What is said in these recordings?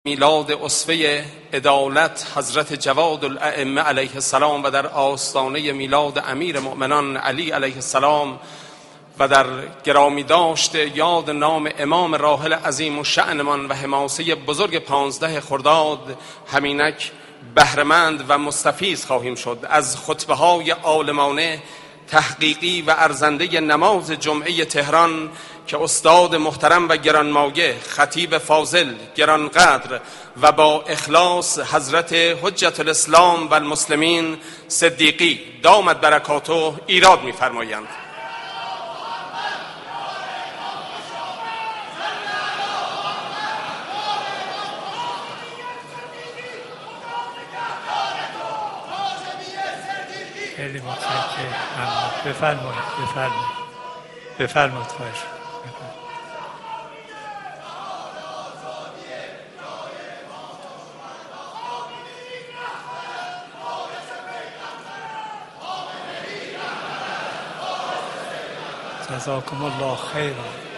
میلاد اسوه عدالت حضرت جواد الائمه علیه السلام و در آستانه میلاد امیر مؤمنان علی علیه السلام و در گرامی داشت یاد نام امام راحل عظیم و شأنمان و حماسه بزرگ 15 خرداد همینک بهره‌مند و مستفیض خواهیم شد از خطبه های عالمانه تحقیقی و ارزنده نماز جمعه تهران که استاد محترم و گرانمایه خطیب فاضل گرانقدر و با اخلاص حضرت حجت الاسلام و المسلمین صدیقی دامت برکاته ایراد می‌فرمایند. خیلی متشکرم. بفرمایید خواهش. جزاکم الله خیرا.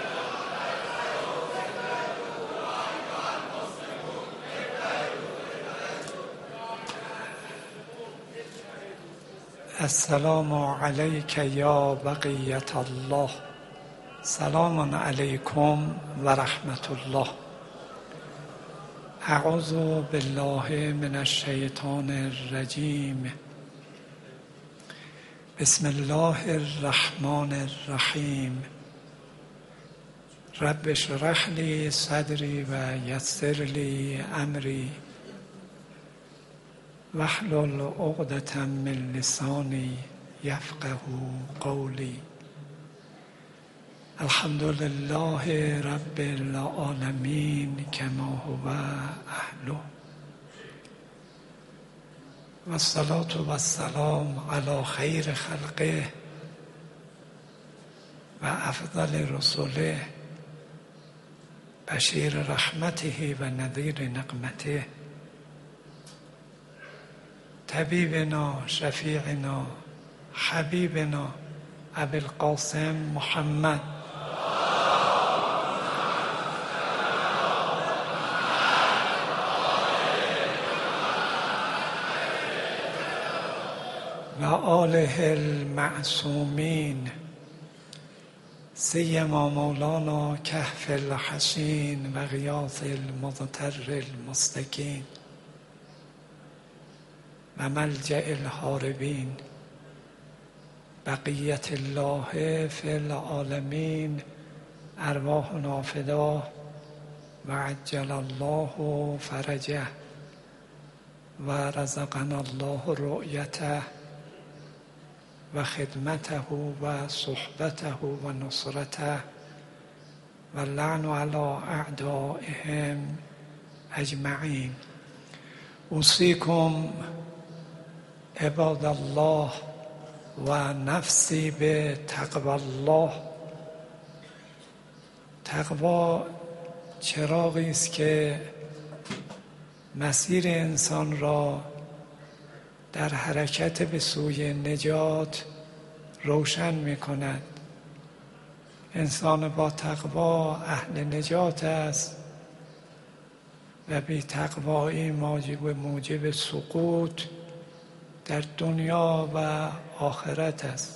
السلام علیک یا بقیت الله. سلام علیکم و رحمت الله. اعوذ بالله من الشیطان الرجیم. بسم الله الرحمن الرحیم. رب اشرح لی صدری و یسر لی امری واحلل عقدة من لسانی یفقهوا قولی. الحمد لله رب العالمین کما هو اهله و الصلاة و السلام علی خیر خلقه و افضل رسله بشیر رحمته و نذیر نقمته طبیبنا شفیعنا حبیبنا ابی القاسم محمد و آله المعصومین سیما مولانا کهف الحسین و غیاث المضطر المستکین و ملجأ الهاربین بقیت الله فی العالمین ارواحنا فداه و عجل الله فرجه و رزقنا الله رؤیته و خدمته و صحبته و نصرته و لعن علی اعدائهم اجمعین. اوصیکم عباد الله و نفسی به تقوی الله. تقوا چراغی است که مسیر انسان را در حرکت به سوی نجات روشن می کند. انسان با تقوا اهل نجات است و بی تقوایی موجب سقوط در دنیا و آخرت است.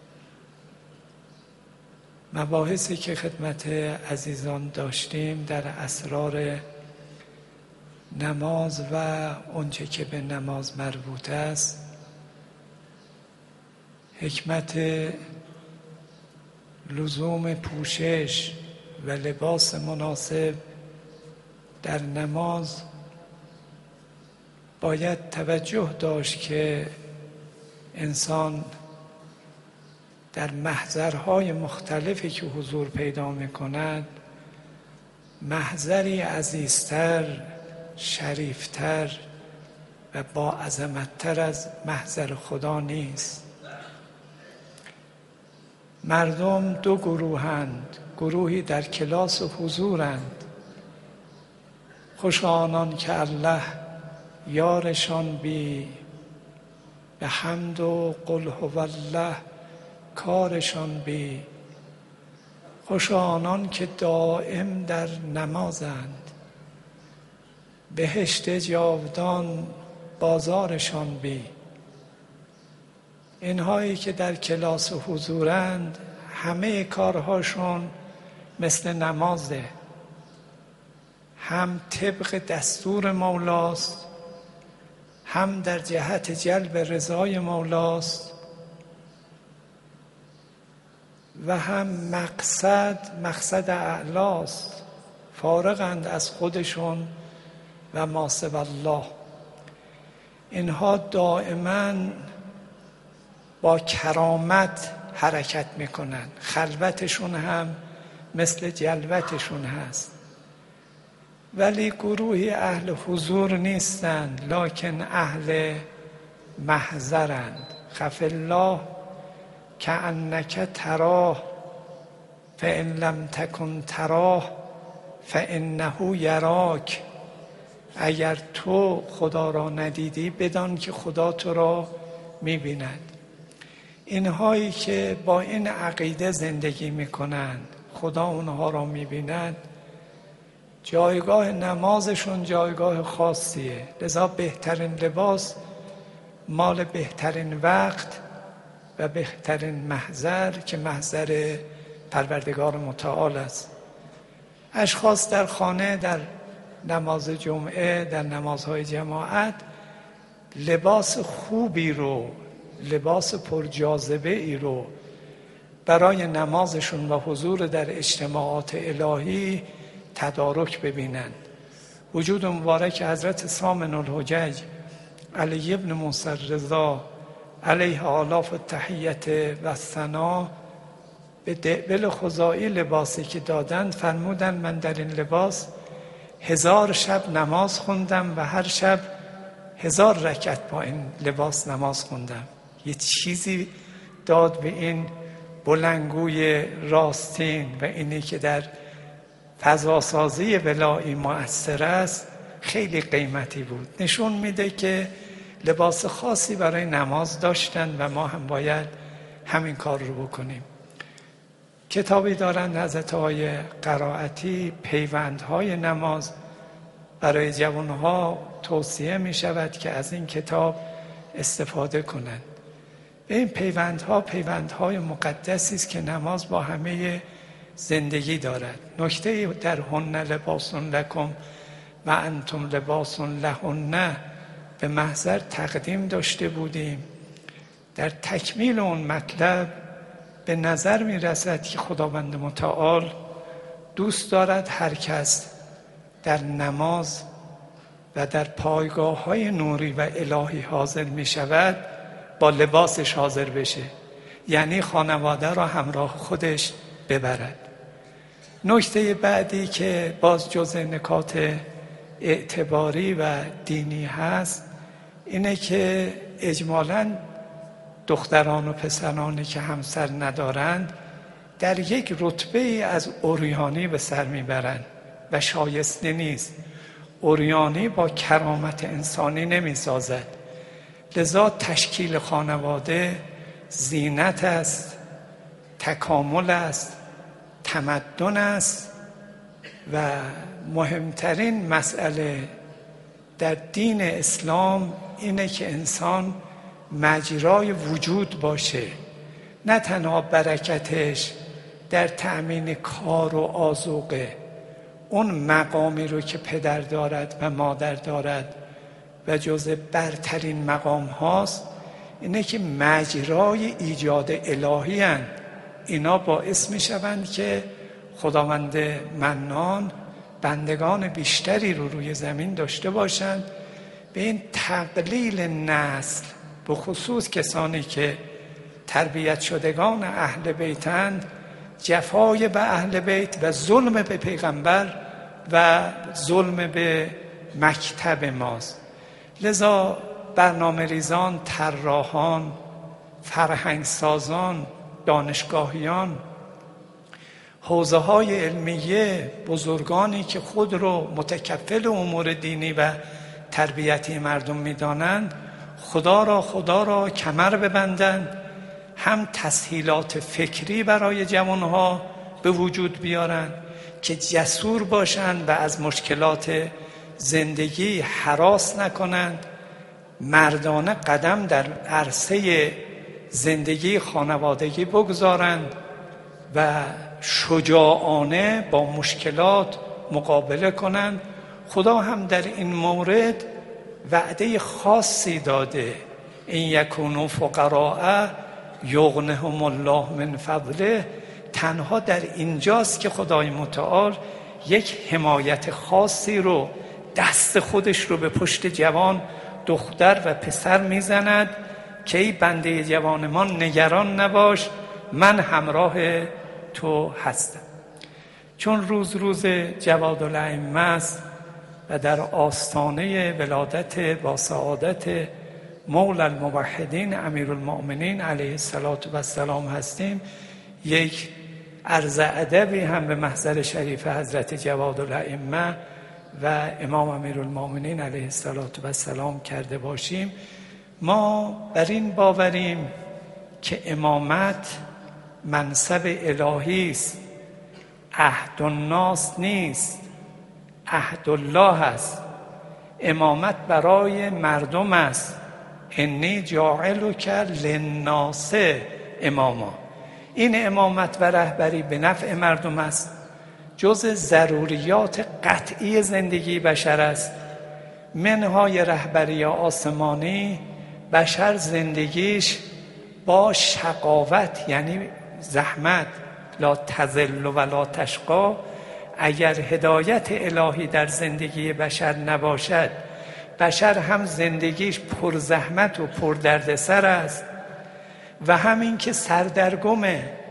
مباحثی که خدمت عزیزان داشتیم در اسرار نماز و آنچه که به نماز مربوط است، حکمت لزوم پوشش و لباس مناسب در نماز، باید توجه داشت که انسان در محضرهای مختلفی که حضور پیدا می‌کند محضری عزیزتر، شریفتر و با عظمتتر از محضر خدا نیست. مردم دو گروهند، گروهی در کلاس حضورند، خوش آنان که الله یارشان بی به حمد و قل هو الله کارشان بی. خوش آنان که دائم در نمازند، بهشت جاودان بازارشان بی. اینهایی که در کلاس حضورند همه کارهاشون مثل نمازه، هم طبق دستور مولاست، هم در جهت جلب رضای مولاست، و هم مقصد اعلاست، فارغند از خودشون و ما سوی الله. اینها دائما با کرامت حرکت میکنن، خلوتشون هم مثل جلوتشون هست. ولی گروهی اهل حضور نیستند، لکن اهل محضرند. خف الله کأنک تراه فإن لم تکن تراه فإنه یراک. اگر تو خدا را ندیدی بدان که خدا تو را میبیند. اینهایی که با این عقیده زندگی میکنند خدا اونها را میبیند، جایگاه نمازشون جایگاه خاصیه. لذا بهترین لباس مال بهترین وقت و بهترین محضر که محضر پروردگار متعال است. اشخاص در خانه، در نماز جمعه، در نمازهای جماعت لباس خوبی رو، لباس پرجاذبه ای رو برای نمازشون و حضور در اجتماعات الهی تدارک ببینند. وجود مبارک حضرت سامن الحجج علی ابن موسی الرضا علیه آلاف التحیت و ثنا به دعبل خزاعی لباسی که دادند فرمودند من در این لباس 1000 شب نماز خوندم و هر شب 1000 رکعت با این لباس نماز خوندم. یه چیزی داد به این بلندگوی راستین و اینی که در فضاسازی ولایی مؤثر است خیلی قیمتی بود. نشون میده که لباس خاصی برای نماز داشتن و ما هم باید همین کار رو بکنیم. کتابی دارند حضرت آقای قرائتی، پیوندهای نماز. برای جوانها توصیه می شود که از این کتاب استفاده کنند. این پیوندهای مقدسی است که نماز با همه زندگی دارد. نکته در هن لباس لکم و انتم لباس لهن به محضر تقدیم داشته بودیم. در تکمیل اون مطلب به نظر می رسد که خداوند متعال دوست دارد هر کس در نماز و در پایگاه های نوری و الهی حاضر می شود با لباسش حاضر بشه، یعنی خانواده را همراه خودش ببرد. نکته بعدی که باز جزء نکات اعتباری و دینی هست اینه که اجمالاً دختران و پسرانی که همسر ندارند در یک رتبه از عریانی به سر میبرند و شایسته نیست. عریانی با کرامت انسانی نمیسازد. لذا تشکیل خانواده زینت است، تکامل است، تمدن است و مهمترین مسئله در دین اسلام اینه که انسان مجرای وجود باشه، نه تنها برکتش در تأمین کار و آذوقه. اون مقامی رو که پدر دارد و مادر دارد و جزء برترین مقام هاست اینه که مجرای ایجاد الهی هستند. اینا باعث می شوند که خداوند منان بندگان بیشتری رو روی زمین داشته باشند. به این تقلیل نسل، به خصوص کسانی که تربیت شدگان اهل بیتند، جفای به اهل بیت و ظلم به پیغمبر و ظلم به مکتب ماست. لذا برنامه ریزان، طراحان، فرهنگ سازان، دانشگاهیان، حوزه های علمیه، بزرگانی که خود رو متکفل امور دینی و تربیتی مردم می‌دانند، خدا را کمر ببندند، هم تسهیلات فکری برای جوانها به وجود بیارند که جسور باشند و از مشکلات زندگی هراس نکنند، مردانه قدم در عرصه زندگی خانوادگی بگذارند و شجاعانه با مشکلات مقابله کنند. خدا هم در این مورد وعده خاصی داده: این یکونوا فقراء یغنهم الله من فضله. تنها در اینجاست که خدای متعال یک حمایت خاصی رو، دست خودش رو به پشت جوان، دختر و پسر میزند که ای بنده جوانمان نگران نباش، من همراه تو هستم. چون روز جواد الائمه است و در آستانه ولادت با سعادت مولا الموحدین امیرالمؤمنین علیه السلام هستیم، یک عرض ادبی هم به محضر شریف حضرت جواد الائمه و امام امیرالمؤمنین علیه السلام کرده باشیم. ما بر این باوریم که امامت منصب الهی است، عهد الناس نیست، عهد الله است. امامت برای مردم است. انی جاعلک للناس اماما. این امامت و رهبری به نفع مردم است، جز ضروریات قطعی زندگی بشر است. منهای رهبری آسمانی، بشر زندگیش با شقاوت یعنی زحمت، لا تذل و لا تشقا. اگر هدایت الهی در زندگی بشر نباشد، بشر هم زندگیش پر زحمت و پر دردسر است و همین که سردرگم،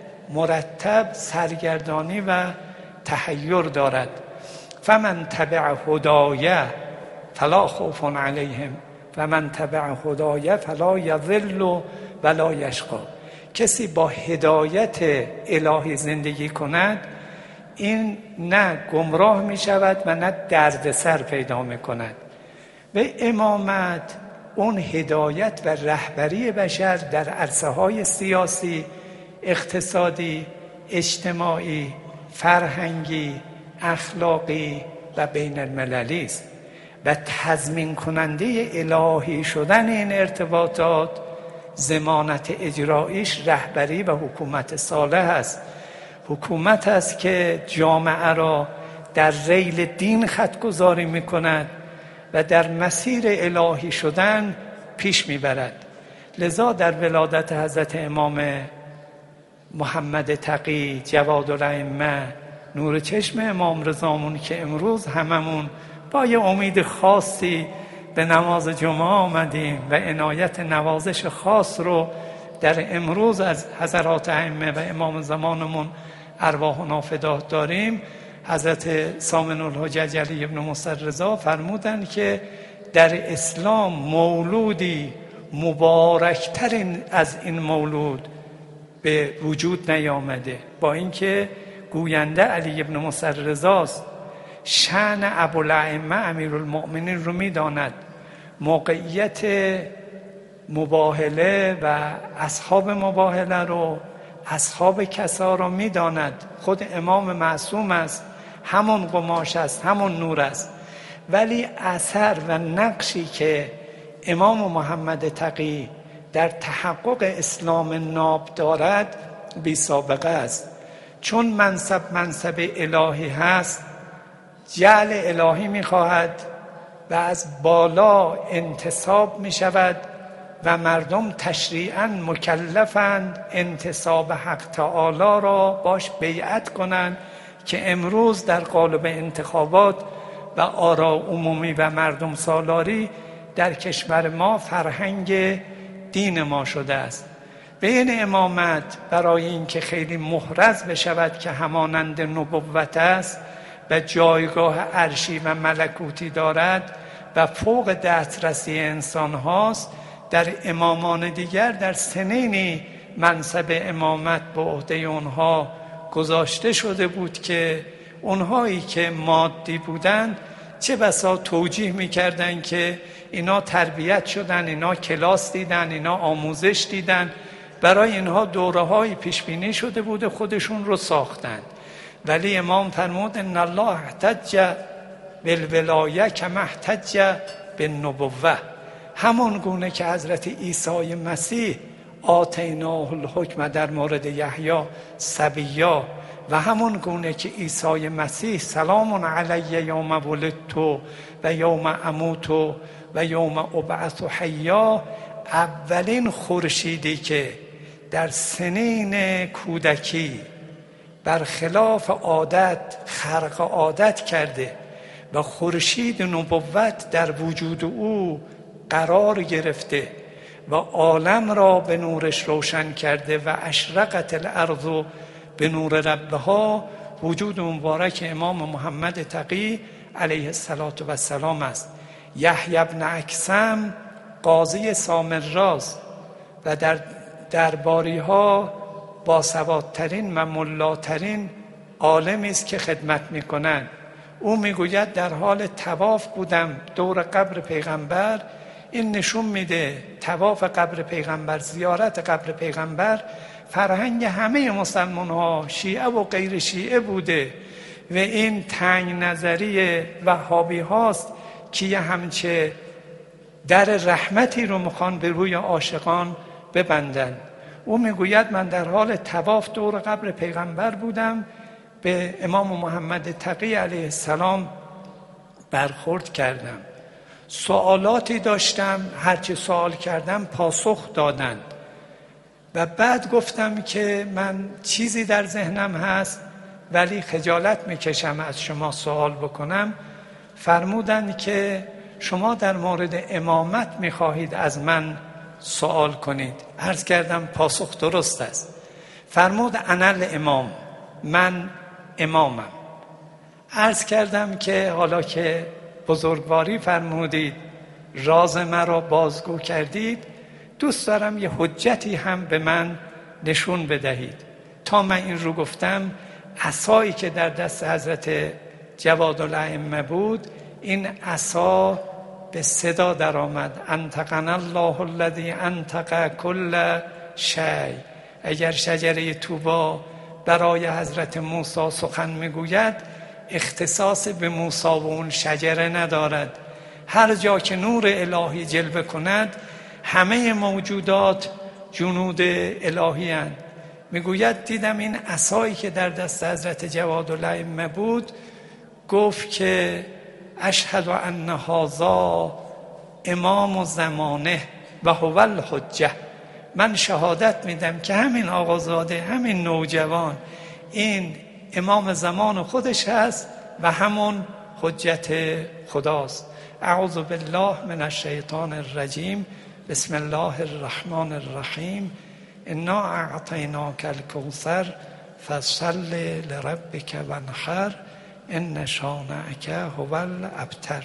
مرتب سرگردانی و تحیر دارد. فمن تبع هدای فلا خوف علیهم و من تبع هدای فلا یضل ولا یشقی. کسی با هدایت الهی زندگی کند، این نه گمراه می شود و نه دردسر پیدا می کند. و امامت اون هدایت و رهبری بشر در عرصه های سیاسی، اقتصادی، اجتماعی، فرهنگی، اخلاقی و بین المللی است و تضمین کننده الهی شدن این ارتباطات، ضمانت اجرایش رهبری و حکومت صالح است. حکومت است که جامعه را در ریل دین خط‌گذاری می‌کند و در مسیر الهی شدن پیش می‌برد. لذا در ولادت حضرت امام محمد تقی جواد الائمه، نور چشم امام رضامون، که امروز هممون با یه امید خاصی به نماز جمعه آمدیم و عنایت نوازش خاص رو در امروز از حضرات ائمه و امام زمانمون ارواحنا فدا داریم. حضرت سامن الحجج علی ابن موسی رضا فرمودند که در اسلام مولودی مبارکتر از این مولود به وجود نیامده. با اینکه گوینده علی ابن موسی رضاست، شأن ابوالائمه امیرالمؤمنین رو میداند، موقعیت مباهله و اصحاب مباهله رو، اصحاب کسا رو میداند. خود امام معصوم است، همون قماش است، همون نور است. ولی اثر و نقشی که امام محمد تقی در تحقق اسلام ناب دارد بی سابقه است. چون منصب الهی هست، جعل الهی میخواهد و از بالا انتصاب میشود و مردم تشریعاً مکلفند انتصاب حق تعالی را باش بیعت کنند که امروز در قالب انتخابات و آرا عمومی و مردم سالاری در کشور ما فرهنگ دین ما شده است. به این امامت برای اینکه خیلی محرز بشود که همانند نبوت است و جایگاه عرشی و ملکوتی دارد و فوق دسترسی انسان هاست، در امامان دیگر در سنینی منصب امامت به عهده اونها گذاشته شده بود که اونهایی که مادی بودند چه بسا توجیه میکردن که اینا تربیت شدن، اینا کلاس دیدن، اینا آموزش دیدن، برای اینها دوره‌های پیش بینی شده بوده، خودشون رو ساختن. ولی امام فرمود ان الله احتج والولایه کما احتج بالنبوه، همون گونه که حضرت عیسی مسیح آتیناه الحکم در مورد یحیی صبیا، و همون گونه که عیسی مسیح سلام علی یوم ولدت و یوم اموت و یوم ابعث حیا، اولین خورشیدی که در سنین کودکی برخلاف عادت خرق عادت کرده و خورشید نبوت در وجود او قرار گرفته و عالم را به نورش روشن کرده و اشرقت الارض به نور ربها، وجود مبارک امام محمد تقی علیه السلام است. یحیی بن اکثم قاضی سامراست و در درباری ها باسوادترین و ملاترین عالمی است که خدمت میکنند. او میگوید در حال طواف بودم دور قبر پیغمبر. این نشون میده طواف قبر پیغمبر، زیارت قبر پیغمبر فرهنگ همه مسلمان ها، شیعه و غیر شیعه بوده و این تنگ نظری وهابی هاست که یه همچه در رحمتی رو میخوان به روی عاشقان ببندن. او میگوید من در حال طواف دور قبر پیغمبر بودم، به امام محمد تقی علیه السلام برخورد کردم، سوالاتی داشتم، هرچی سوال کردم پاسخ دادند و بعد گفتم که من چیزی در ذهنم هست ولی خجالت میکشم از شما سوال بکنم. فرمودند که شما در مورد امامت میخواهید از من سوال کنید. عرض کردم پاسخ درست است. فرمود انا الامام، من امامم. عرض کردم که حالا که بزرگواری فرمودید، راز مرا بازگو کردید، دوست دارم یه حجتی هم به من نشون بدهید. تا من این رو گفتم، عصایی که در دست حضرت جوادالائمه بود، این عصا به صدا در آمد. انطقنا الله الذی انطق کل شیء. اگر شجره طوبی برای حضرت موسی سخن میگوید، اختصاص به موسی و اون شجره ندارد. هر جا که نور الهی جلوه کند، همه موجودات جنود الهی اند. میگوید دیدم این عصایی که در دست حضرت جوادالائمه بود، گفت که اشهد ان هذا امام زمانه و هو الحجه. من شهادت میدم که همین آقازاده، همین نوجوان، این امام زمان خودش هست و همون حجت خداست. اعوذ بالله من الشیطان الرجیم. بسم الله الرحمن الرحیم. انا اعطیناک الکوثر فصل لربک وانحر ان شانئک هو الابتر.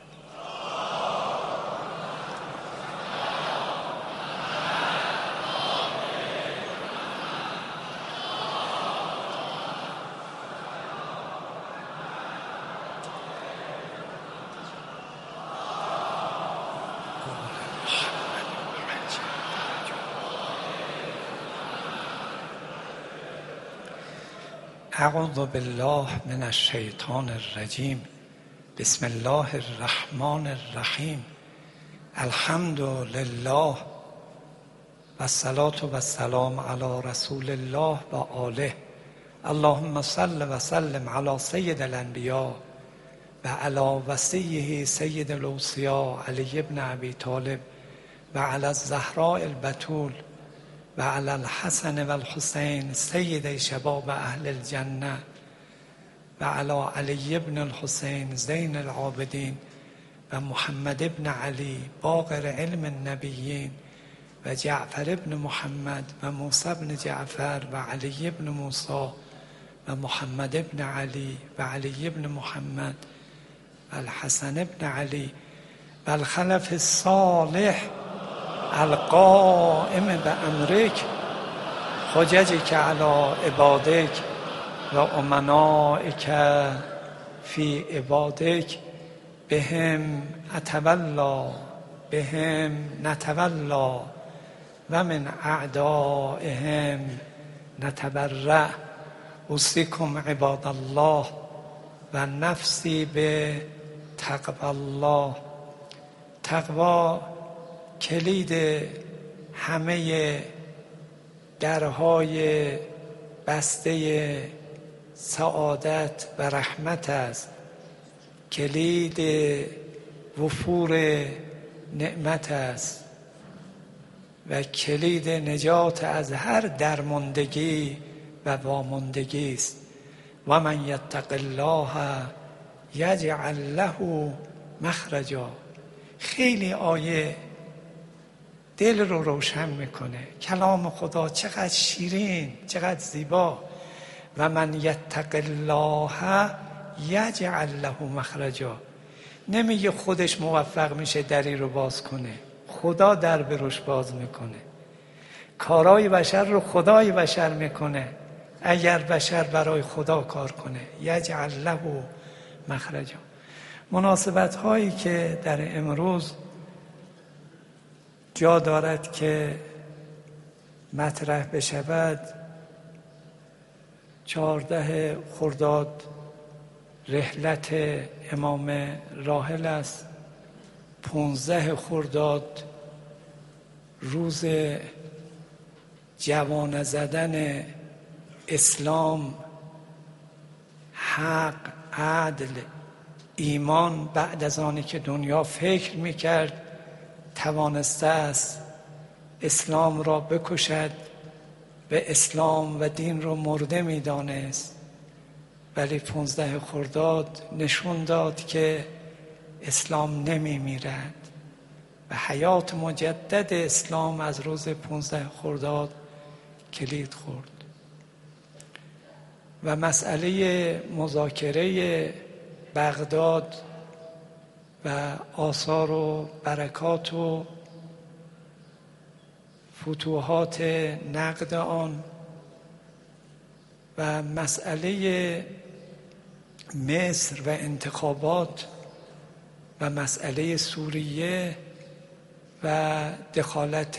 اعوذ بالله من الشیطان الرجیم. بسم الله الرحمن الرحیم. الحمد لله و الصلاة و السلام علی رسول الله و آله. اللهم صل و سلم علی سید الانبیاء و علی وصیه سید الاوصیاء علی ابن ابی طالب و علی الزهراء البتول و علی الحسن و الحسین سید شباب اهل الجنه و علی علی ابن الحسین زین العابدین و محمد ابن علی باقر علم النبیین و جعفر ابن محمد و موسی ابن جعفر و علی ابن موسی و محمد ابن علی و علی ابن محمد و الحسن ابن علی و الخلف الصالح القائم بأمرک حججک علی عبادک و امنائک فی عبادک بهم اتولا بهم نتولا و من اعدائهم نتبرأ. اوصیکم عباد الله و نفسی به تقوی الله. تقوا کلید همه درهای بسته سعادت و رحمت است، کلید وفور نعمت است و کلید نجات از هر درماندگی و واماندگی است. و من یتق الله یجعل له مخرجا. خیلی آیه دل رو روشن میکنه. کلام خدا چقدر شیرین، چقدر زیبا. و من یتق الله یجعل له مخرجا. نمیگه خودش موفق میشه دری رو باز کنه، خدا در بروش باز میکنه. کارهای بشر رو خدای بشر میکنه اگر بشر برای خدا کار کنه. یجعل له مخرجا. مناسبت هایی که در امروز جا دارد که مطرح بشود، 14 خرداد رحلت امام راحل است، 15 خرداد روز جوانه زدن اسلام، حق، عدل، ایمان بعد از آنی که دنیا فکر میکرد توانسته است اسلام را بکشد و اسلام و دین رو مرده میدانست، ولی 15 خرداد نشون داد که اسلام نمیمیرد و حیات مجدد اسلام از روز 15 خرداد کلید خورد. و مسئله مذاکره بغداد و آثار و برکات و فتوحات نقد آن و مسئله مصر و انتخابات و مسئله سوریه و دخالت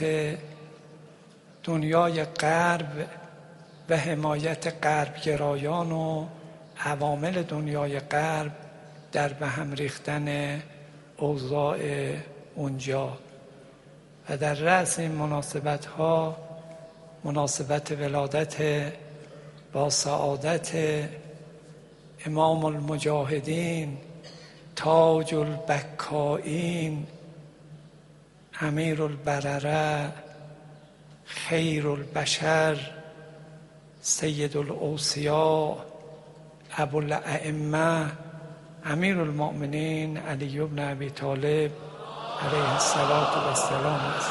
دنیای غرب و حمایت غربگرایان و عوامل دنیای غرب در به هم ریختن اوضاع اونجا. و در رأس این مناسبت ها مناسبت ولادت با سعادت امام المجاهدین، تاج البکائین، امیر البرره، خیر البشر، سید الاوصیاء، ابو الائمه، امیر المؤمنین علی بن ابی طالب علیه السلام است.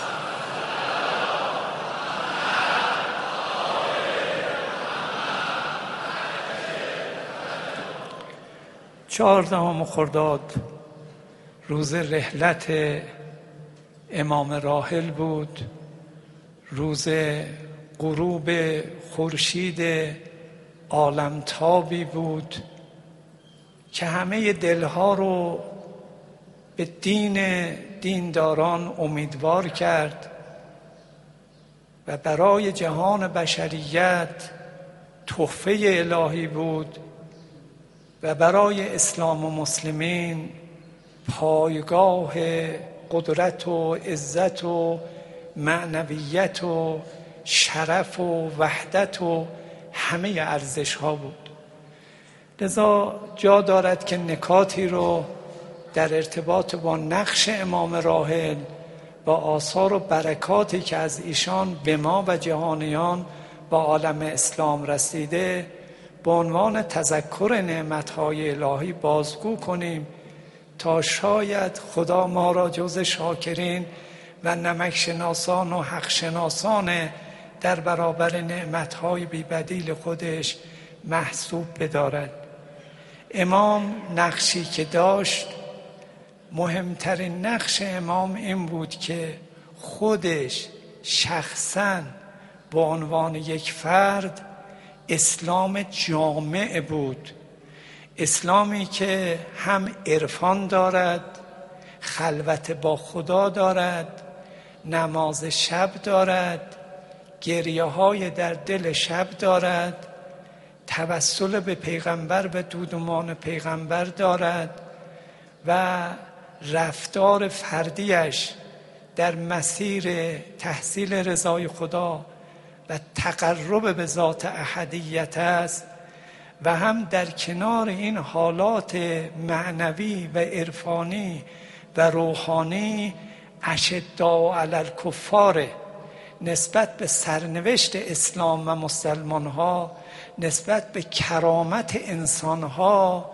چهاردهم خرداد روز رحلت امام راحل بود، روز غروب خورشید عالمتابی بود که همه دلها رو به دینداران امیدوار کرد و برای جهان بشریت تحفه الهی بود و برای اسلام و مسلمین پایگاه قدرت و عزت و معنویت و شرف و وحدت و همه ارزش ها بود. لذا جا دارد که نکاتی رو در ارتباط با نقش امام راحل با آثار و برکاتی که از ایشان به ما و جهانیان با عالم اسلام رسیده به عنوان تذکر نعمتهای الهی بازگو کنیم تا شاید خدا ما را جز شاکرین و نمک شناسان و حق شناسان در برابر نعمتهای بی‌بدیل خودش محسوب بدارد. امام نقشی که داشت، مهمترین نقش امام این بود که خودش شخصاً به عنوان یک فرد اسلام جامع بود، اسلامی که هم عرفان دارد، خلوت با خدا دارد، نماز شب دارد، گریه های در دل شب دارد، توسل به پیغمبر و دودمان پیغمبر دارد و رفتار فردیش در مسیر تحصیل رضای خدا و تقرب به ذات احدیت است و هم در کنار این حالات معنوی و عرفانی و روحانی اشداء علی الکفار نسبت به سرنوشت اسلام و مسلمان ها، نسبت به کرامت انسان ها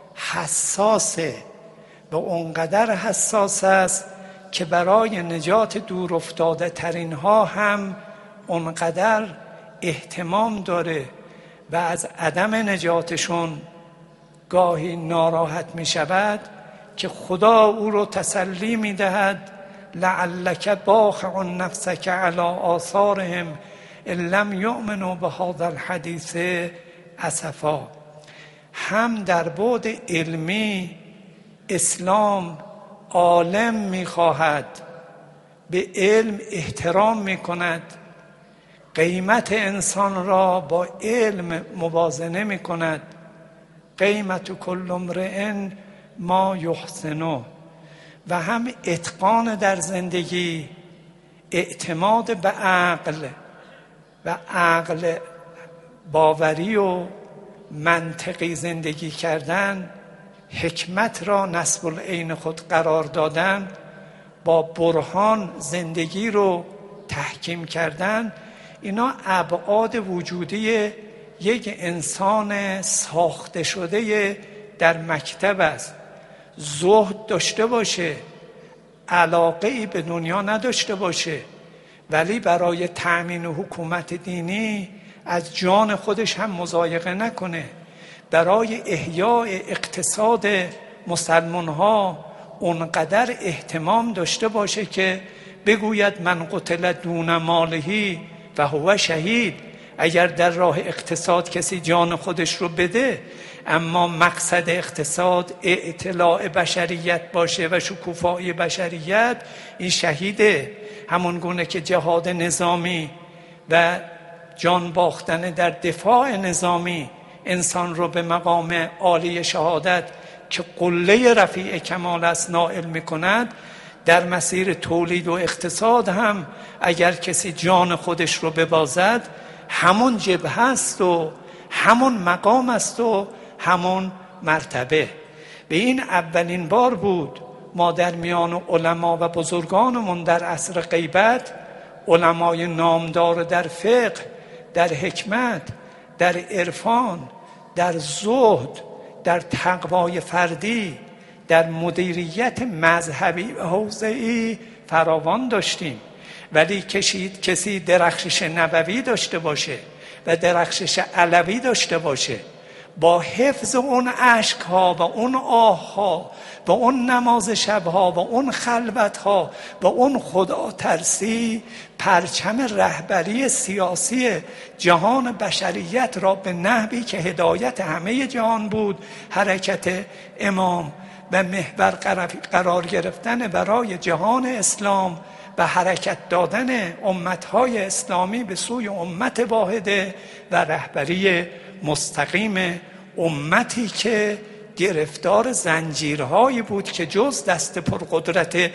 حساسه و اونقدر حساس است که برای نجات دور افتاده ترین ها هم اونقدر اهتمام داره و از عدم نجاتشون گاهی ناراحت می شود که خدا او رو تسلی می دهد لعلک باخع نفسک علی آثارهم ان لم یؤمنوا بهذا الحدیث اسفا. هم در بعد علمی اسلام عالم می خواهد، به علم احترام می کند، قیمت انسان را با علم موازنه می کند. قیمت کل امرئ ما یحسنه. و هم اتقان در زندگی، اعتماد به عقل و عقل باوری و منطقی زندگی کردن، حکمت را نصب العین خود قرار دادن، با برهان زندگی رو تحکیم کردن، اینا ابعاد وجودی یک انسان ساخته شده در مکتب است. زهد داشته باشه، علاقه ای به دنیا نداشته باشه، ولی برای تأمین حکومت دینی از جان خودش هم مضایقه نکنه. برای احیاء اقتصاد مسلمان ها اونقدر اهتمام داشته باشه که بگوید من قتل دون مالهی و هو شهید. اگر در راه اقتصاد کسی جان خودش رو بده، اما مقصد اقتصاد اطلاع بشریت باشه و شکوفایی بشریت، این شهیده. همون گونه که جهاد نظامی و جان باختن در دفاع نظامی انسان رو به مقام عالی شهادت که قله رفیع کمال است نائل می کند، در مسیر تولید و اقتصاد هم اگر کسی جان خودش رو ببازد، همون جبهه است و همون مقام است و همون مرتبه. به این اولین بار بود ما در میان علما و بزرگانمون در عصر غیبت، علمای نامدار در فقه، در حکمت، در عرفان، در زهد، در تقوای فردی، در مدیریت مذهبی و حوزه‌ای فراوان داشتیم. ولی کسی درخشش نبوی داشته باشه و درخشش علوی داشته باشه، با حفظ اون اشک‌ها و اون آه‌ها و اون نماز شب‌ها و اون خلوت‌ها و اون خدا ترسی، پرچم رهبری سیاسی جهان بشریت را به نحوی که هدایت همه جهان بود، حرکت امام و محور قرار گرفتن برای جهان اسلام و حرکت دادن امتهای اسلامی به سوی امت واحده و رهبری مستقیم امتی که گرفتار زنجیرهایی بود که جز دست پرقدرت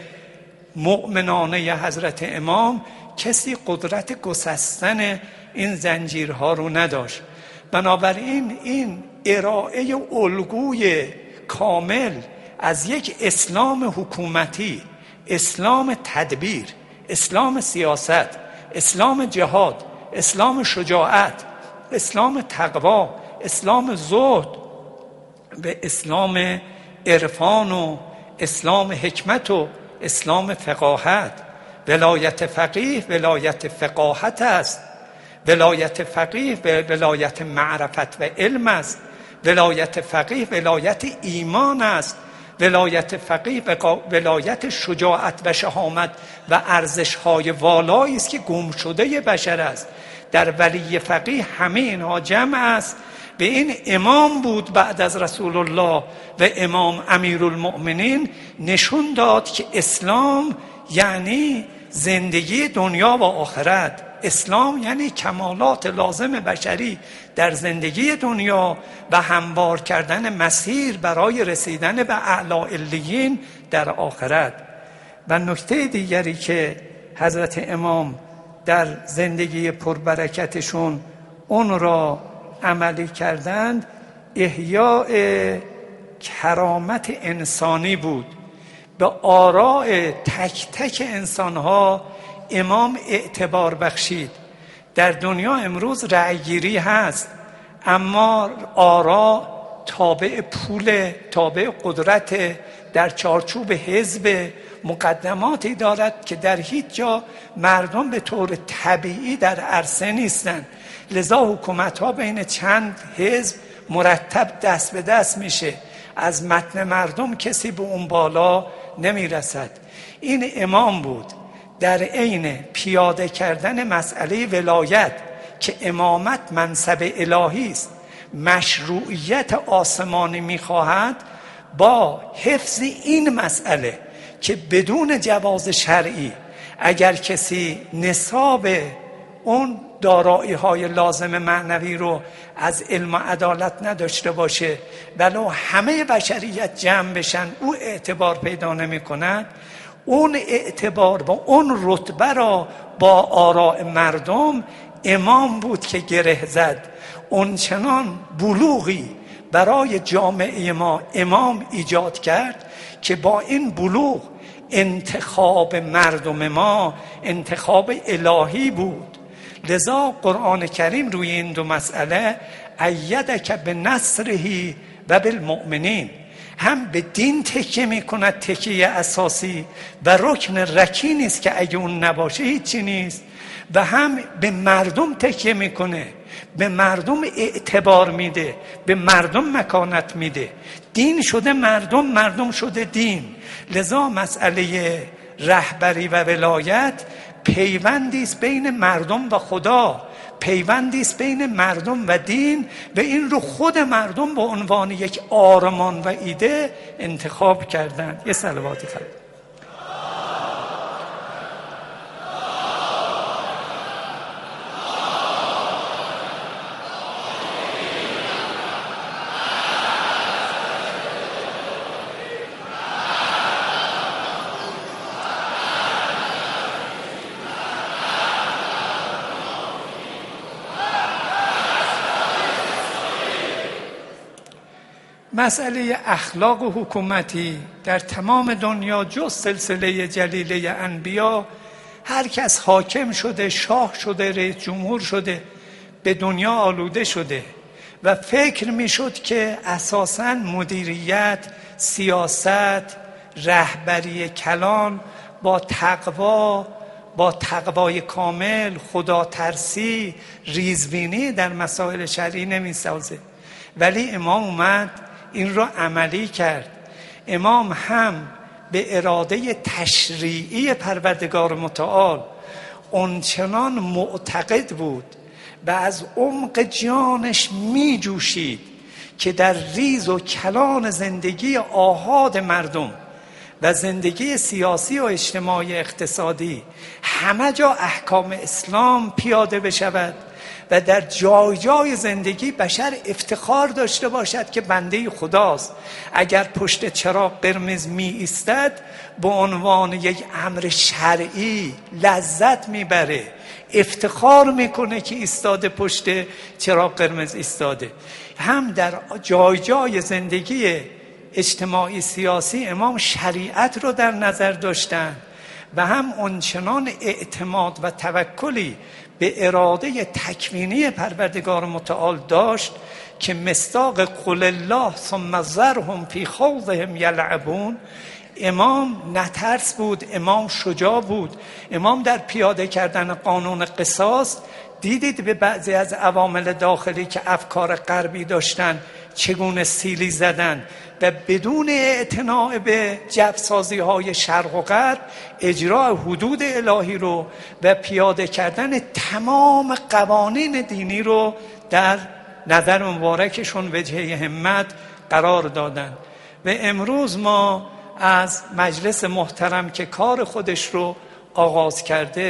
مؤمنانه حضرت امام کسی قدرت گسستن این زنجیرها رو نداشت. بنابراین این ارائه الگوی کامل از یک اسلام حکومتی، اسلام تدبیر، اسلام سیاست، اسلام جهاد، اسلام شجاعت، اسلام تقوا، اسلام زهد به اسلام عرفان و اسلام حکمت و اسلام فقاهت. ولایت فقیه ولایت فقاهت است، ولایت فقیه ولایت معرفت و علم است، ولایت فقیه ولایت ایمان است، ولایت فقیه ولایت شجاعت و شهامت و ارزش‌های والایی است که گم شده بشر است. در ولی فقیه همه اینها جمع است. به این امام بود بعد از رسول الله و امام امیرالمؤمنین نشون داد که اسلام یعنی زندگی دنیا و آخرت، اسلام یعنی کمالات لازم بشری در زندگی دنیا و هموار کردن مسیر برای رسیدن به اعلی علیین در آخرت. و نکته دیگری که حضرت امام در زندگی پربرکتشون اون را عملی کردند، احیاء کرامت انسانی بود. به آراء تک تک انسانها امام اعتبار بخشید. در دنیا امروز رأیگیری هست، اما آراء تابع پول، تابع قدرت، در چارچوب حزب مقدماتی دارد که در هیچ جا مردم به طور طبیعی در عرصه نیستند. لذا حکومت‌ها بین چند حزب مرتب دست به دست میشه، از متن مردم کسی به اون بالا نمیرسد. این امام بود در عین پیاده کردن مسئله ولایت که امامت منصب الهی است، مشروعیت آسمانی میخواهد، با حفظ این مسئله که بدون جواز شرعی اگر کسی نصاب اون دارایی های لازم معنوی رو از علم و عدالت نداشته باشه، ولو همه بشریت جمع بشن او اعتبار پیدا نمی کند. اون اعتبار و اون رتبه را با آراء مردم امام بود که گره زد. اون چنان بلوغی برای جامعه ما امام ایجاد کرد که با این بلوغ انتخاب مردم ما انتخاب الهی بود. لذا قرآن کریم روی این دو مسئله ایدک بنصره و بالمؤمنین، هم به دین تکیه میکند، تکیه اساسی و رکن رکینی است که اگه اون نباشه هیچی نیست، و هم به مردم تکیه میکنه، به مردم اعتبار میده، به مردم مکانت میده. دین شده مردم، مردم شده دین. لذا مسئله رهبری و ولایت پیوندی است بین مردم و خدا، پیوندی است بین مردم و دین، و این رو خود مردم به عنوان یک آرمان و ایده انتخاب کردند. یه صلواتی فرمایید. مسئله اخلاق و حکومتی در تمام دنیا جز سلسله جلیله انبیا، هر کس حاکم شده، شاه شده، رئیس جمهور شده، به دنیا آلوده شده و فکر میشد که اساساً مدیریت، سیاست، رهبری کلان با تقوا، با تقوای کامل، خدا ترسی، ریزبینی در مسائل شرعی نمیسازه. ولی امام اومد این را عملی کرد. امام هم به اراده تشریعی پروردگار متعال اونچنان معتقد بود و از عمق جانش می جوشید که در ریز و کلان زندگی آحاد مردم و زندگی سیاسی و اجتماعی اقتصادی همه جا احکام اسلام پیاده بشود و در جای جای زندگی بشر افتخار داشته باشد که بنده خداست. اگر پشت چراغ قرمز می ایستد به عنوان یک امر شرعی لذت میبره، افتخار میکنه که ایستاده پشت چراغ قرمز ایستاده. هم در جای جای زندگی اجتماعی سیاسی امام شریعت رو در نظر داشتن و هم آنچنان اعتماد و توکلی به اراده تکوینی پروردگار متعال داشت که مصداق قول الله ثم ذرهم فی خوضهم یلعبون. امام نترس بود، امام شجاع بود. امام در پیاده کردن قانون قصاص دیدید به بعضی از عوامل داخلی که افکار غربی داشتن چگونه سیلی زدن و بدون اعتناع به جفسازی های شرق و غرب اجرای حدود الهی رو و پیاده کردن تمام قوانین دینی رو در نظر مبارکشون وجهه همت قرار دادن. و امروز ما از مجلس محترم که کار خودش رو آغاز کرده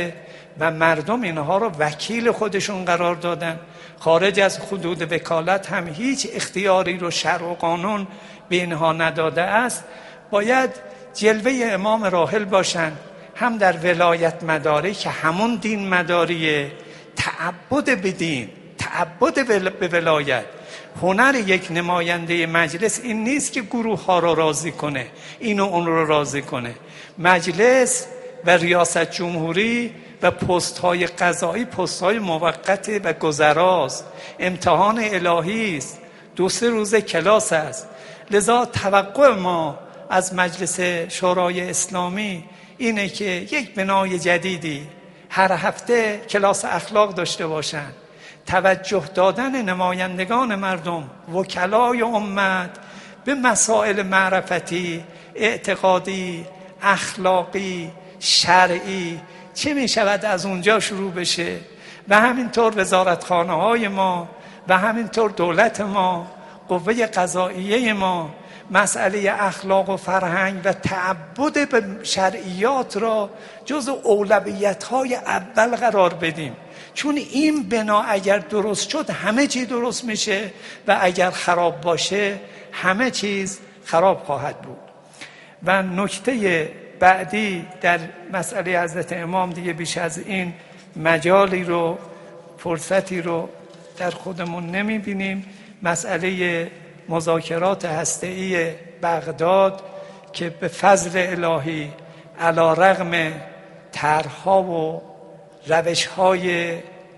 و مردم اینها رو وکیل خودشون قرار دادن. خارج از حدود وکالت هم هیچ اختیاری رو شرع و قانون به اینها نداده است. باید جلوه امام راحل باشن، هم در ولایت مداری که همون دین مداریه، تعبد به دین، تعبد به ولایت. هنر یک نماینده مجلس این نیست که گروه ها رو راضی کنه، اینو اون رو راضی کنه. مجلس و ریاست جمهوری و پست های قضایی پست های موقت و گذراست، امتحان الهی است، 2-3 روز کلاس است. لذا توقع ما از مجلس شورای اسلامی اینه که یک بنای جدیدی هر هفته کلاس اخلاق داشته باشن، توجه دادن نمایندگان مردم، وکلای امت به مسائل معرفتی، اعتقادی، اخلاقی، شرعی چه می شود از اونجا شروع بشه. و همینطور وزارتخانه های ما و همینطور دولت ما، قوه قضاییه ما، مسئله اخلاق و فرهنگ و تعبد به شرعیات را جز اولویت های اول قرار بدیم. چون این بنا اگر درست شد همه چی درست میشه و اگر خراب باشه همه چیز خراب خواهد بود. و نکته بعدی در مسئله حضرت امام، دیگه بیش از این مجالی رو، فرصتی رو در خودمون نمیبینیم، مسئله مذاکرات هسته‌ای بغداد که به فضل الهی علی رغم طرح‌ها و روش‌های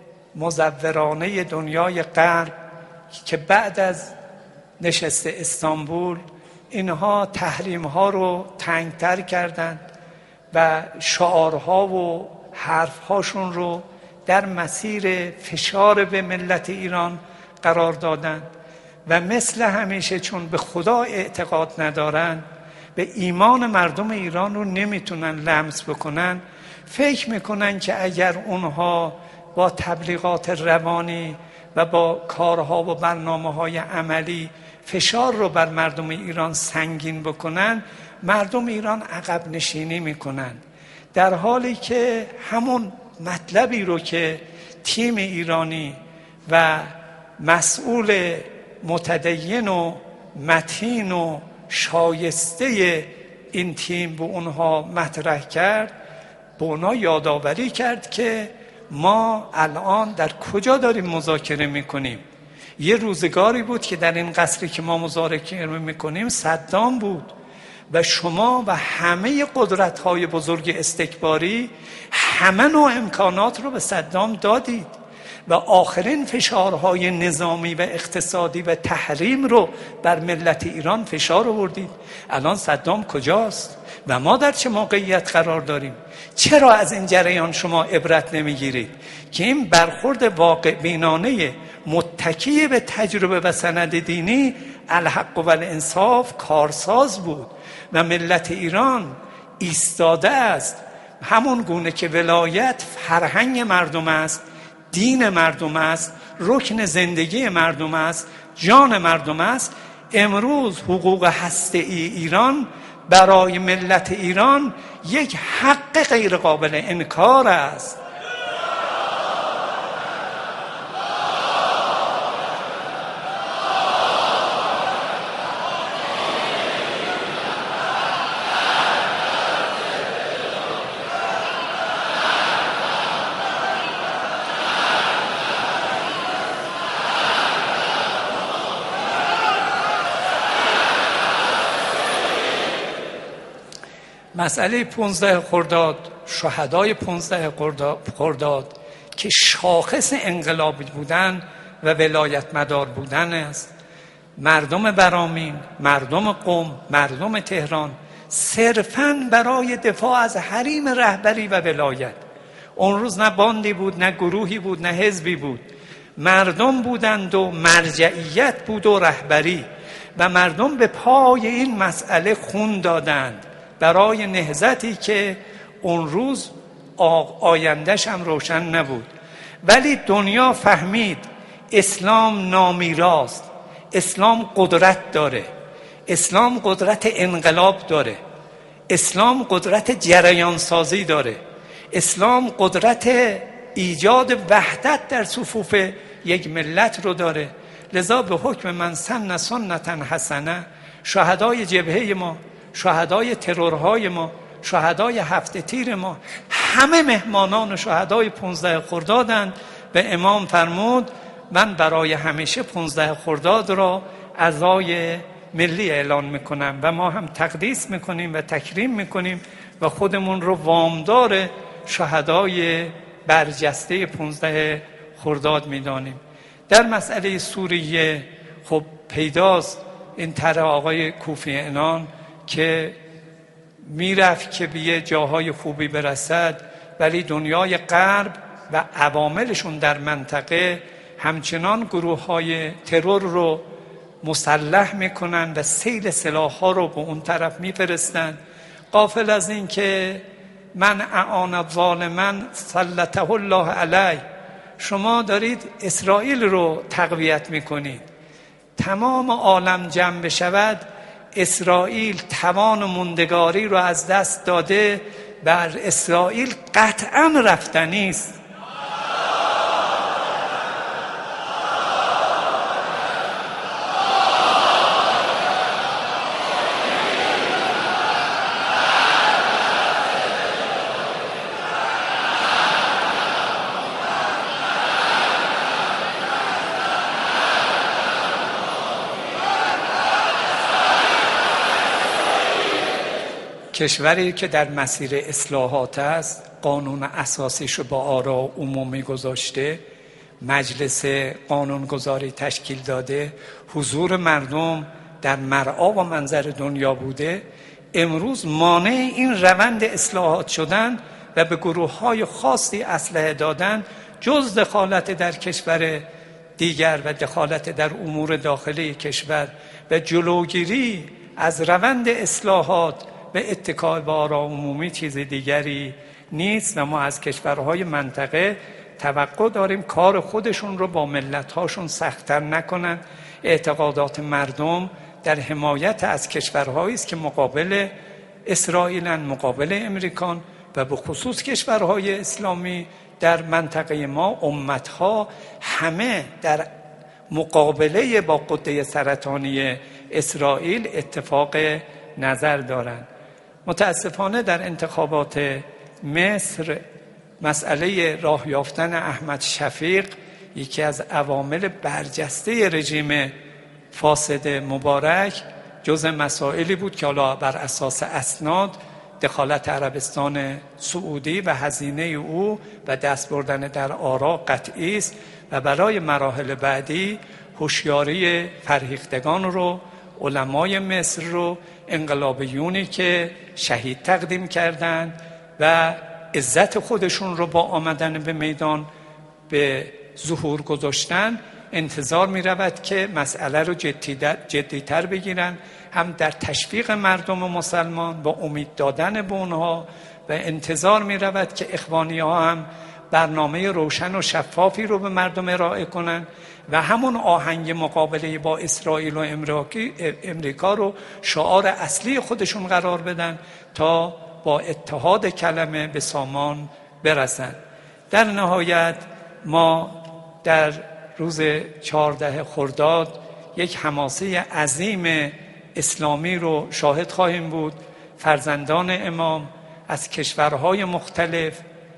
مزورانه دنیای غرب که بعد از نشست استانبول اینها تحریم‌ها رو تنگتر کردند و شعارها و حرف‌هاشون رو در مسیر فشار به ملت ایران قرار دادند و مثل همیشه چون به خدا اعتقاد ندارن، به ایمان مردم ایران رو نمیتونن لمس بکنن، فکر میکنن که اگر اونها با تبلیغات روانی و با کارها و برنامه‌های عملی فشار رو بر مردم ایران سنگین بکنن، مردم ایران عقب نشینی میکنن، در حالی که همون مطلبی رو که تیم ایرانی و مسئول متدین و متین و شایسته این تیم به اونها مطرح کرد، به اونها یادآوری کرد که ما الان در کجا داریم مذاکره میکنیم. یه روزگاری بود که در این قصری که ما مذاکره میکنیم صدام بود و شما و همه قدرت‌های بزرگ استکباری همه نوع امکانات رو به صدام دادید و آخرین فشارهای نظامی و اقتصادی و تحریم رو بر ملت ایران فشار آوردید. الان صدام کجاست و ما در چه موقعیت قرار داریم؟ چرا از این جریان شما عبرت نمیگیرید که این برخورد واقع بینانه متکی به تجربه و سند دینی الحق و الانصاف کارساز بود و ملت ایران ایستاده است، همون گونه که ولایت فرهنگ مردم است، دین مردم است، رکن زندگی مردم است، جان مردم است. امروز حقوق هسته‌ای ایران برای ملت ایران یک حق غیر قابل انکار است. مسئله 15 خرداد، شهدای 15 خرداد که شاخص انقلاب بودن و ولایت مدار بودن است، مردم برامین، مردم قم، مردم تهران صرفاً برای دفاع از حریم رهبری و ولایت، اون روز نه باندی بود، نه گروهی بود، نه حزبی بود، مردم بودند و مرجعیت بود و رهبری و مردم به پای این مسئله خون دادند برای نهضتی که اون روز آیندهش هم روشن نبود. ولی دنیا فهمید اسلام نامیراست، اسلام قدرت داره، اسلام قدرت انقلاب داره، اسلام قدرت جریان سازی داره، اسلام قدرت ایجاد وحدت در صفوف یک ملت رو داره. لذا به حکم من سن سنتا حسنه، شهدای جبهه ما، شهدای ترورهای ما، شهدای هفته تیر ما، همه مهمانان و شهدای 15 خردادند. به امام فرمود من برای همیشه 15 خرداد را عزای ملی اعلان میکنم و ما هم تقدیس میکنیم و تکریم میکنیم و خودمون رو وامدار شهدای برجسته 15 خرداد میدانیم. در مسئله سوریه خب پیداست این طرح آقای کوفی عنان که میرفت که به جاهای خوبی برسد، ولی دنیای غرب و عواملشون در منطقه همچنان گروه های ترور رو مسلح میکنن و سیل سلاح ها رو به اون طرف میفرستن، غافل از این که من اعان ظالمن سلطه الله علیه. شما دارید اسرائیل رو تقویت میکنید. تمام عالم جمع بشود اسرائیل توان و موندگاری رو از دست داده، بر اسرائیل قطعا رفتنی است. کشوری که در مسیر اصلاحات است، قانون اساسیش رو با آراء عمومی گذاشته، مجلس قانونگذاری تشکیل داده، حضور مردم در مرعا و منظر دنیا بوده، امروز مانع این روند اصلاحات شدن و به گروه‌های خاصی اسلحه دادن، جز دخالت در کشور دیگر و دخالت در امور داخلی کشور و جلوگیری از روند اصلاحات به اتکای به آراء عمومی چیز دیگری نیست. و ما از کشورهای منطقه توقع داریم کار خودشون رو با ملت‌هاشون سخت‌تر نکنن. اعتقادات مردم در حمایت از کشورهایی است که مقابل اسرائیلن، مقابل امریکان و به خصوص کشورهای اسلامی در منطقه ما، امتها همه در مقابله با غده سرطانی اسرائیل اتفاق نظر دارند. متاسفانه در انتخابات مصر مسئله راه یافتن احمد شفیق یکی از عوامل برجسته رژیم فاسد مبارک جز مسائلی بود که حالا بر اساس اسناد دخالت عربستان سعودی و هزینه او و دست بردن در آرا قطعی است و برای مراحل بعدی هوشیاری فرهیختگان رو، علمای مصر رو، انقلابیونی که شهید تقدیم کردند و عزت خودشون رو با آمدن به میدان به ظهور گذاشتن، انتظار می رود که مسئله رو جدیتر بگیرن، هم در تشویق مردم مسلمان با امید دادن به اونها، و انتظار می رود که اخوانی ها هم برنامه روشن و شفافی رو به مردم ارائه کنن و همون آهنگ مقابله با اسرائیل و امریکا رو شعار اصلی خودشون قرار بدن تا با اتحاد کلمه به سامان برسن. در نهایت ما در روز 14 خرداد یک حماسه عظیم اسلامی رو شاهد خواهیم بود. فرزندان امام از کشورهای مختلف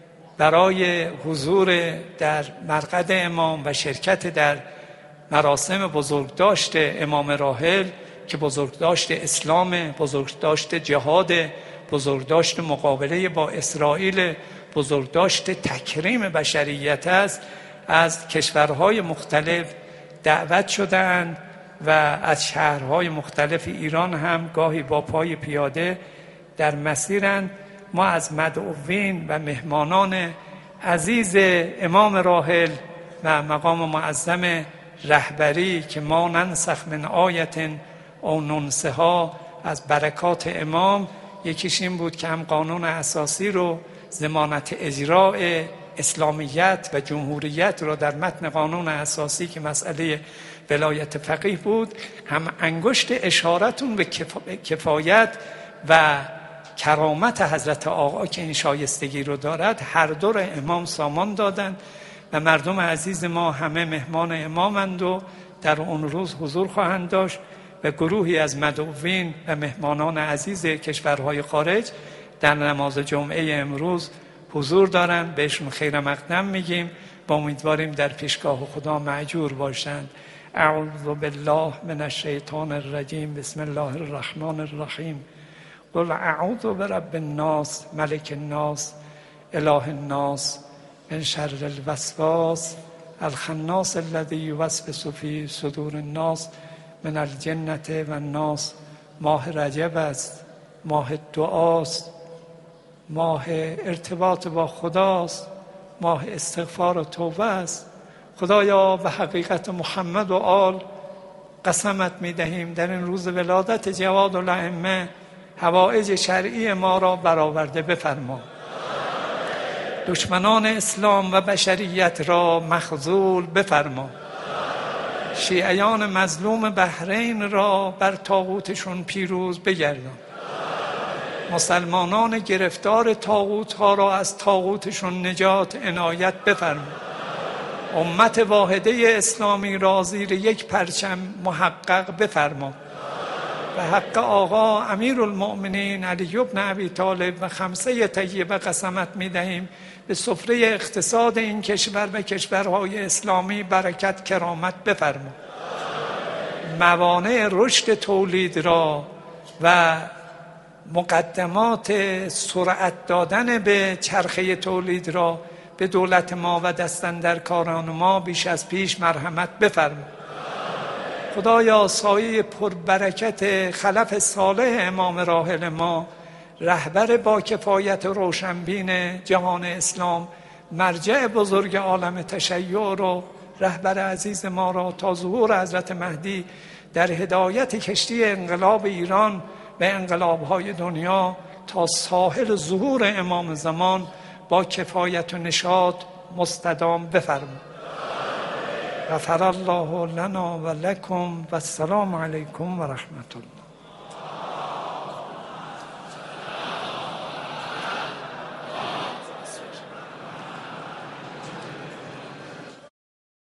برای حضور در مرقد امام و شرکت در مراسم بزرگداشت امام راحل که بزرگداشت اسلام، بزرگداشت جهاد، بزرگداشت مقابله با اسرائیل، بزرگداشت تکریم بشریت است، از کشورهای مختلف دعوت شدند و از شهرهای مختلف ایران هم گاهی با پای پیاده در مسیرند. ما از مدعوین و مهمانان عزیز امام راحل و مقام معظم رهبری که ما ننسخ من آیت او ننسها از برکات امام، یکیش این بود که هم قانون اساسی رو، ضمانت اجراء اسلامیت و جمهوریت رو در متن قانون اساسی که مسئله ولایت فقیه بود، هم انگشت اشارتون به کفایت و کرامت حضرت آقا که این شایستگی رو دارد، هر دو را امام سامان دادند و مردم عزیز ما همه مهمان امامند و در اون روز حضور خواهند داشت و گروهی از مدعوین و مهمانان عزیز کشورهای خارج در نماز جمعه امروز حضور دارند. بهشون خیر مقدم میگیم و امیدواریم در پیشگاه خدا مأجور باشند. اعوذ بالله من الشیطان الرجیم. بسم الله الرحمن الرحیم. قل اعوذ برب الناس ملک الناس اله الناس من شر الوسواس الخناس الذی یوسوس فی صدور الناس من الجنة و الناس. ماه رجب است، ماه دعاست، ماه ارتباط با خداست، ماه استغفار و توبه است. خدایا به حقیقت محمد و آل قسمت می‌دهیم در این روز ولادت جواد الائمه حوائج شرعی ما را برآورده بفرما. دشمنان اسلام و بشریت را مخذول بفرما. شیعیان مظلوم بحرین را بر طاغوتشون پیروز بگردان. مسلمانان گرفتار طاغوت ها را از طاغوتشون نجات عنایت بفرما. امت واحده اسلامی را زیر یک پرچم محقق بفرما. به حق آقا امیرالمؤمنین علی بن ابی طالب و خمسه طیبه قسمت می‌دهیم به سفره اقتصاد این کشور و کشورهای اسلامی برکت کرامت بفرما. موانع رشد تولید را و مقدمات سرعت دادن به چرخه تولید را به دولت ما و دستاندرکاران ما بیش از پیش مرحمت بفرما. خدایا سایه پربرکت خلف صالح امام راحل ما، رهبر با کفایت روشنبین جهان اسلام، مرجع بزرگ عالم تشیع و رهبر عزیز ما را تا ظهور حضرت مهدی در هدایت کشتی انقلاب ایران و انقلاب‌های دنیا تا ساحل ظهور امام زمان با کفایت و نشاط مستدام بفرما. غفر الله لنا و لکم و السلام علیکم و رحمت الله.